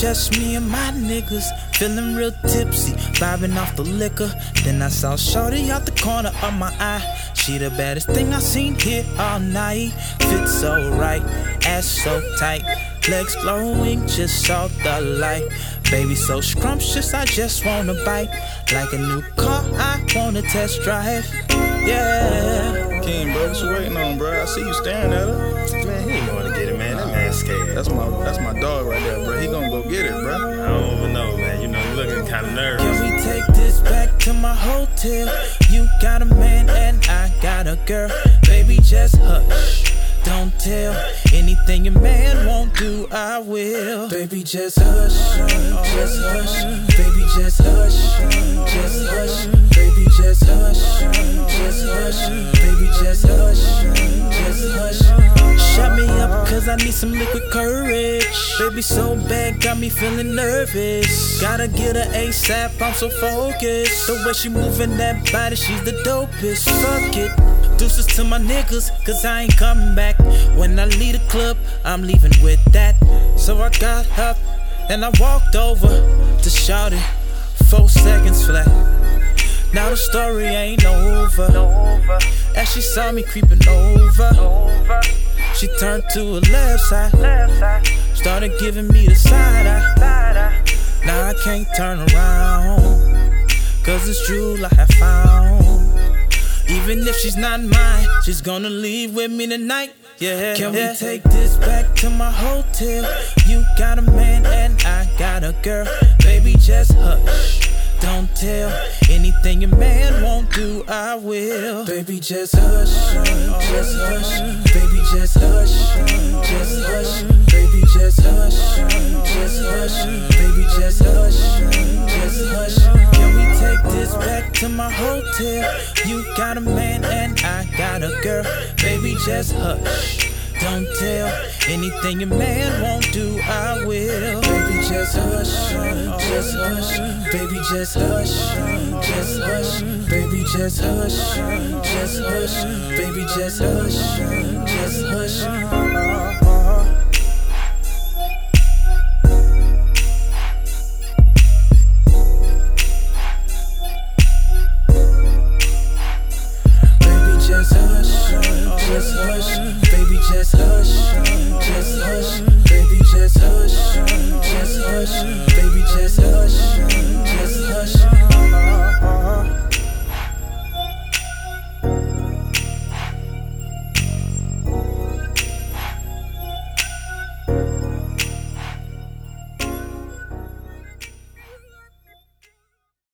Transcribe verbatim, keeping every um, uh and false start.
just me and my niggas, feeling real tipsy, vibing off the liquor. Then I saw shorty out the corner of my eye. She the baddest thing I seen here all night. Fits so right, ass so tight, legs glowing, just saw the light. Baby so scrumptious, I just wanna bite. Like a new car, I wanna test drive. Yeah. King, bro, what you waiting on, bro? I see you staring at her. Man, he ain't going to get it, man. That man's scared. That's my that's my dog right there, bro. He gonna go get it, bro. I don't even know, man. You know, you looking kind of nervous. Can we take this back to my hotel? You got a man and I got a girl. Baby, just hush, don't tell. Anything your man won't do, I will. Baby, just hush, just hush. Baby, just hush, just hush. Baby, just hush, just hush. Baby, just hush, just hush. Shut me up, cause I need some liquid courage. Baby, so bad, got me feeling nervous. Gotta get her ASAP, I'm so focused. The way she moving that body, she's the dopest. Fuck it. Deuces to my niggas, cause I ain't coming back. When I leave the club, I'm leaving with that. So I got up and I walked over to shout it. Four seconds flat. Now the story ain't over. As she saw me creeping over, she turned to her left side, started giving me the side eye. Now I can't turn around, cause it's true I have found. Even if she's not mine, she's gonna leave with me tonight. Yeah. Can we take this back to my hotel? You got a man and I got a girl. Baby, just hush, don't tell. Anything your man won't do, I will. Baby, just hush, just hush. Baby, just hush, just hush. Baby, just hush, just hush. Baby, just hush, just hush. Can we take this back to my hotel? You got a man and I got a girl. Baby, just hush, don't tell. Anything your man won't do, I will. Baby, just hush, just hush. Baby, just hush, just hush. Baby, just hush, just hush. Baby, just hush, just hush.